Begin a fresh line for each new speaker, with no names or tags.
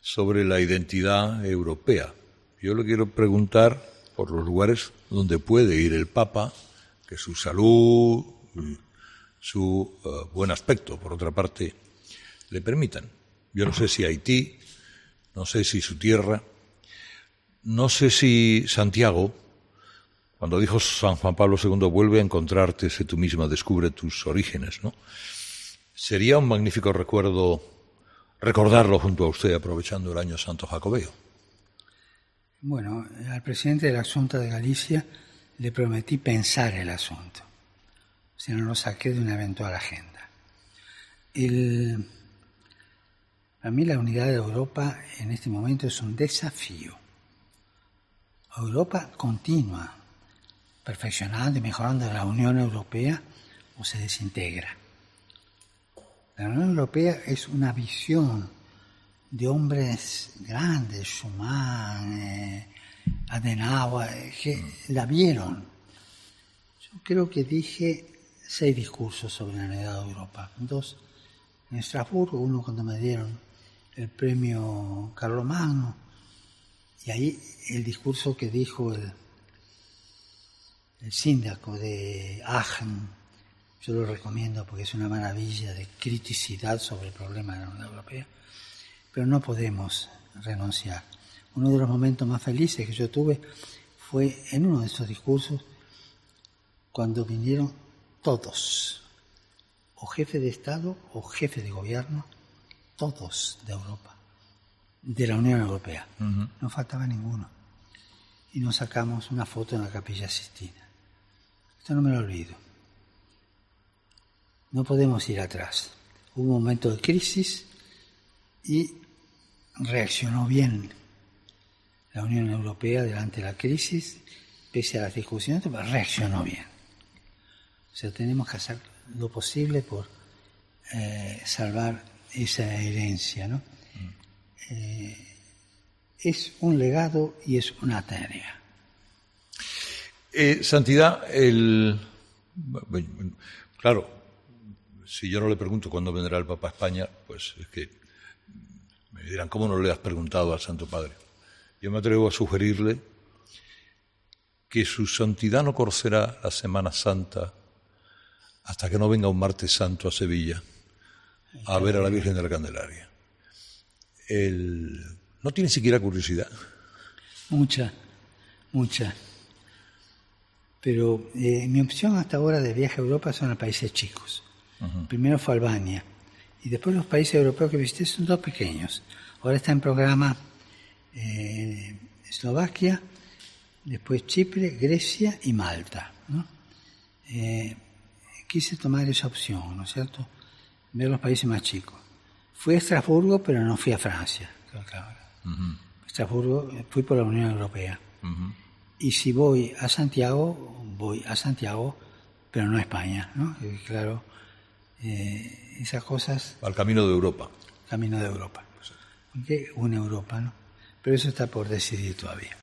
sobre la identidad europea. Yo le quiero preguntar por los lugares donde puede ir el Papa, que su salud, su buen aspecto, por otra parte, le permitan. Yo no sé si Haití, no sé si su tierra, no sé si Santiago, cuando dijo San Juan Pablo II, vuelve a encontrarte, sé tú misma, descubre tus orígenes, ¿no? Sería un magnífico recuerdo recordarlo junto a usted, aprovechando el Año Santo Jacobeo.
Bueno, al presidente de la Xunta de Galicia le prometí pensar el asunto, si no lo saqué de una eventual agenda. Para mí la unidad de Europa en este momento es un desafío. Europa continúa perfeccionando y mejorando la Unión Europea o se desintegra. La Unión Europea es una visión de hombres grandes, Schuman, Adenauer, que la vieron. Yo creo que dije 6 discursos sobre la unidad de Europa. 2 en Estrasburgo, uno cuando me dieron el premio Carlomagno, y ahí el discurso que dijo el síndaco de Aachen, yo lo recomiendo porque es una maravilla de criticidad sobre el problema de la Unión Europea, pero no podemos renunciar. Uno de los momentos más felices que yo tuve fue en uno de esos discursos cuando vinieron todos, o jefe de Estado o jefe de gobierno, todos de Europa, de la Unión Europea. Uh-huh. No faltaba ninguno. Y nos sacamos una foto en la Capilla Sistina. Esto no me lo olvido. No podemos ir atrás. Hubo un momento de crisis y reaccionó bien la Unión Europea delante de la crisis, pese a las discusiones, pero reaccionó bien. O sea, tenemos que hacer lo posible por salvar esa herencia, ¿no? Es un legado y es una tarea.
Santidad, claro, si yo no le pregunto cuándo vendrá el Papa a España, pues es que me dirán, ¿cómo no le has preguntado al Santo Padre? Yo me atrevo a sugerirle que su santidad no conocerá la Semana Santa hasta que no venga un martes santo a Sevilla a ver a la Virgen de la Candelaria. ¿No tiene siquiera curiosidad?
Mucha. Pero mi opción hasta ahora de viaje a Europa son a países chicos. Uh-huh. Primero fue Albania y después los países europeos que visité son 2 pequeños. Ahora está en programa Eslovaquia, después Chipre, Grecia y Malta, ¿no? Quise tomar esa opción, ¿no es cierto? Ver los países más chicos. Fui a Estrasburgo, pero no fui a Francia. Claro. Uh-huh. Estrasburgo, fui por la Unión Europea. Uh-huh. Y si voy a Santiago, pero no a España, ¿no? Claro, esas cosas...
Al camino de Europa.
Camino de Europa. Porque una Europa, ¿no? Pero eso está por decidir todavía.